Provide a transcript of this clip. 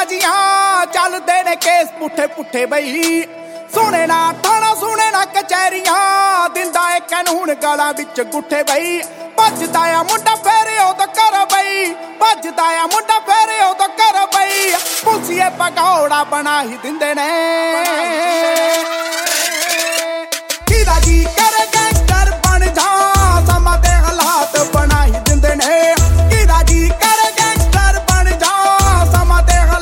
ਬਾਜ਼ੀਆਂ ਚੱਲਦੇ ਨੇ ਕੇਸ ਪੁੱਠੇ ਪੁੱਠੇ ਬਈ। ਸੁਣੇ ਨਾ ਥਾਣਾ ਸੁਣੇ ਨਾ ਕਚਹਿਰੀਆਂ ਦਿੰਦਾ ਏ ਕਾਨੂੰਨ ਗਾਲਾਂ ਵਿੱਚ ਗੁੱਠੇ ਬਈ। ਭੱਜਦਾ ਆ ਮੁੰਡਾ ਫੇਰ ਉਦੋਂ ਕਰ ਬਈ, ਭੱਜਦਾ ਆ ਮੁੰਡਾ ਫੇਰ ਉਦੋਂ ਕਰ ਬਈ। ਪੁਲਸੀਏ ਪਕੌੜਾ ਬਣਾ ਹੀ ਦਿੰਦੇ ਨੇ।